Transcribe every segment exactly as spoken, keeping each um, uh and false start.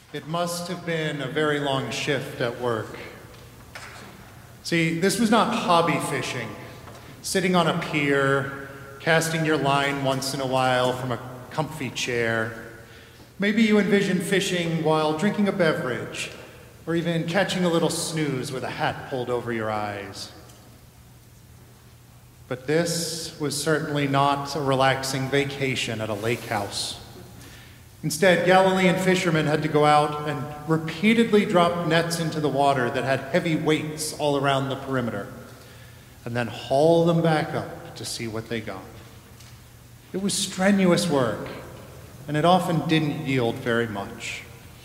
It must have been a very long shift at work. See, this was not hobby fishing, sitting on a pier, casting your line once in a while from a comfy chair. Maybe you envision fishing while drinking a beverage, or even catching a little snooze with a hat pulled over your eyes. But this was certainly not a relaxing vacation at a lake house. Instead, Galilean fishermen had to go out and repeatedly drop nets into the water that had heavy weights all around the perimeter, and then haul them back up to see what they got. It was strenuous work, and it often didn't yield very much.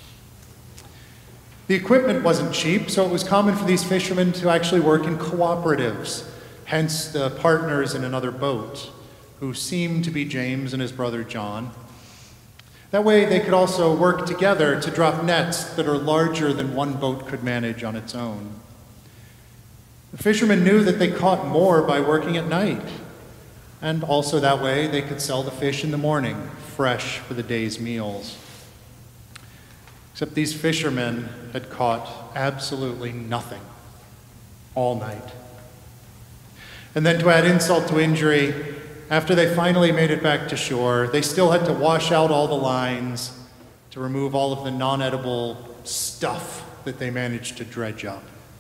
The equipment wasn't cheap, so it was common for these fishermen to actually work in cooperatives, hence the partners in another boat, who seemed to be James and his brother John. That way they could also work together to drop nets that are larger than one boat could manage on its own. The fishermen knew that they caught more by working at night, and also that way they could sell the fish in the morning, fresh for the day's meals. Except these fishermen had caught absolutely nothing all night. And then to add insult to injury, after they finally made it back to shore, they still had to wash out all the lines to remove all of the non-edible stuff that they managed to dredge up.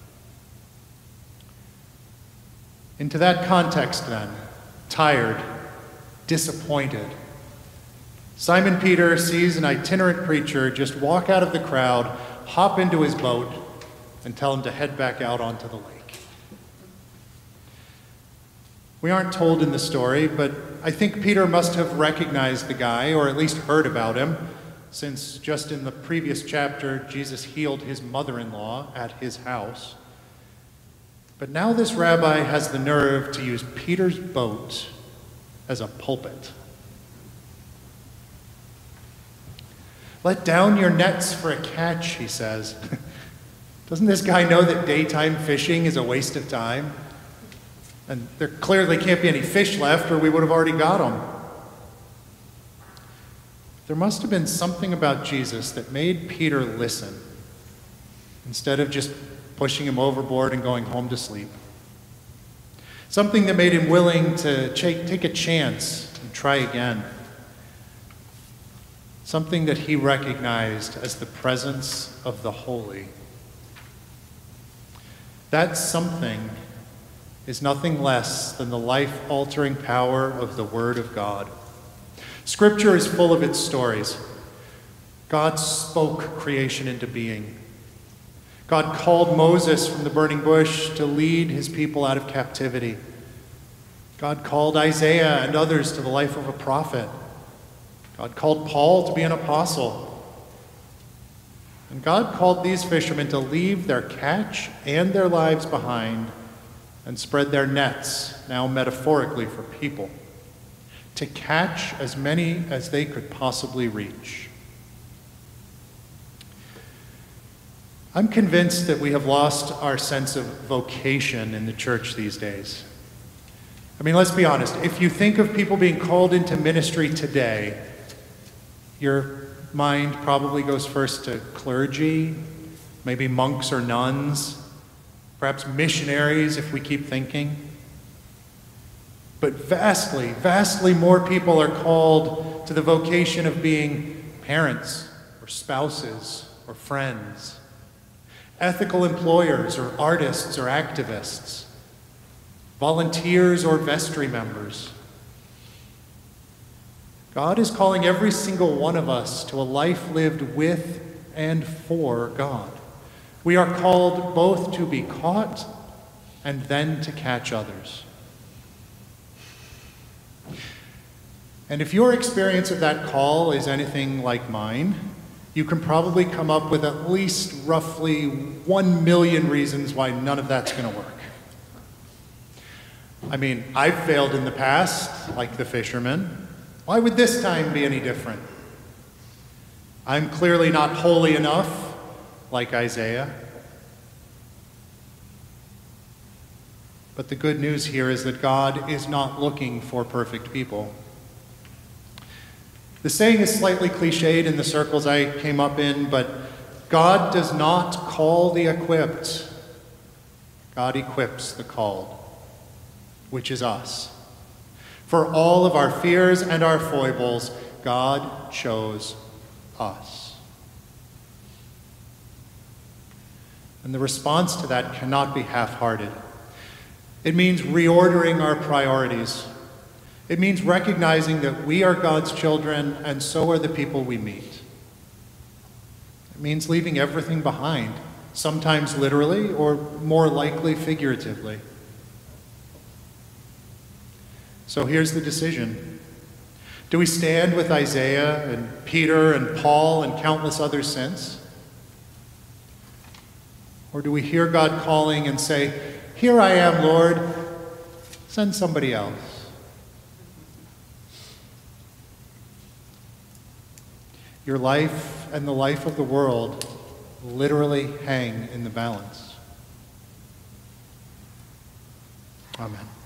Into that context then, tired, disappointed, Simon Peter sees an itinerant preacher just walk out of the crowd, hop into his boat, and tell him to head back out onto the lake. We aren't told in the story, but I think Peter must have recognized the guy, or at least heard about him, since just in the previous chapter, Jesus healed his mother-in-law at his house. But now this rabbi has the nerve to use Peter's boat as a pulpit. Let down your nets for a catch, he says. Doesn't this guy know that daytime fishing is a waste of time? And there clearly can't be any fish left, or we would have already got them. There must have been something about Jesus that made Peter listen, instead of just pushing him overboard and going home to sleep. Something that made him willing to take a chance and try again. Something that he recognized as the presence of the holy. That something is nothing less than the life-altering power of the Word of God. Scripture is full of its stories. God spoke creation into being. God called Moses from the burning bush to lead his people out of captivity. God called Isaiah and others to the life of a prophet. God called Paul to be an apostle. And God called these fishermen to leave their catch and their lives behind and spread their nets, now metaphorically for people, to catch as many as they could possibly reach. I'm convinced that we have lost our sense of vocation in the church these days. I mean, let's be honest. If you think of people being called into ministry today, your mind probably goes first to clergy, maybe monks or nuns, perhaps missionaries if we keep thinking. But vastly, vastly more people are called to the vocation of being parents or spouses or friends, ethical employers or artists or activists, volunteers or vestry members. God is calling every single one of us to a life lived with and for God. We are called both to be caught and then to catch others. And if your experience of that call is anything like mine, you can probably come up with at least roughly one million reasons why none of that's going to work. I mean, I've failed in the past, like the fishermen. Why would this time be any different? I'm clearly not holy enough, like Isaiah. But the good news here is that God is not looking for perfect people. The saying is slightly cliched in the circles I came up in, but God does not call the equipped. God equips the called, which is us. For all of our fears and our foibles, God chose us. And the response to that cannot be half-hearted. It means reordering our priorities. It means recognizing that we are God's children, and so are the people we meet. It means leaving everything behind, sometimes literally, or more likely figuratively. So here's the decision. Do we stand with Isaiah and Peter and Paul and countless others since? Or do we hear God calling and say, "Here I am, Lord, send somebody else"? Your life and the life of the world literally hang in the balance. Amen.